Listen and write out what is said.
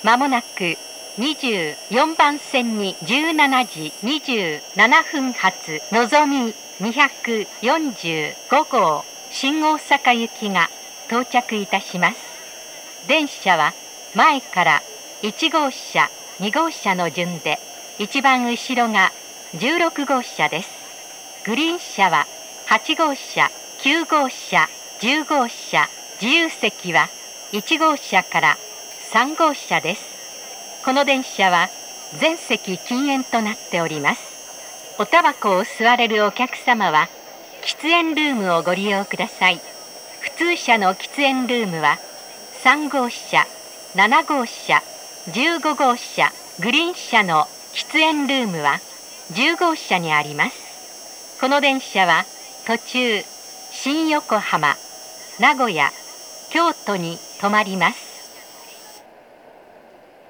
まもなく24番線に17時27分発のぞみ245号新大阪行きが到着いたします。電車は前から1号車、2号車の順で、一番後ろが16号車です。グリーン車は8号車、9号車、10号車、自由席は1号車から3号車です。この電車は全席禁煙となっております。おタバコを吸われるお客様は喫煙ルームをご利用ください。普通車の喫煙ルームは3号車、7号車、15号車、グリーン車の喫煙ルームは10号車にあります。この電車は途中新横浜、名古屋、京都に停まります。